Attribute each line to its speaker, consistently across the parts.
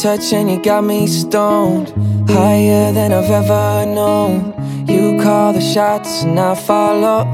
Speaker 1: touch and you got me stoned, higher than I've ever known. You call the shots and I follow.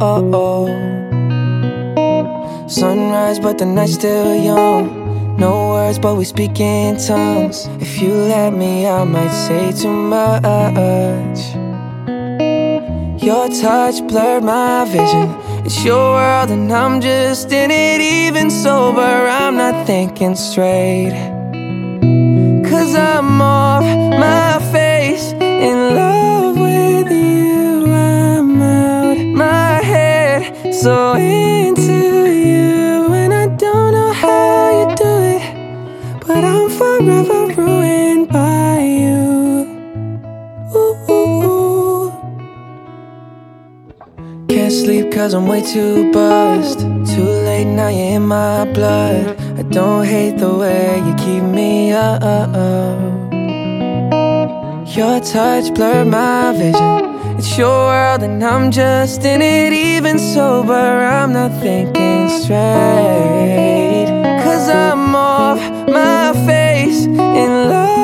Speaker 1: Sunrise but the night's still young. No words but we speak in tongues. If you let me I might say too much. Your touch blurred my vision. It's your world and I'm just in it. Even sober I'm not thinking straight, 'cause I'm off my face, in love with you. I'm out my head, so into you. And I don't know how you do it, but I'm forever ruined by you. Ooh. Can't sleep 'cause I'm way too buzzed. Too late now, you're in my blood. I don't hate the way you keep me up. Your touch blurred my vision. It's your world and I'm just in it. Even sober I'm not thinking straight, 'cause I'm off my face, in love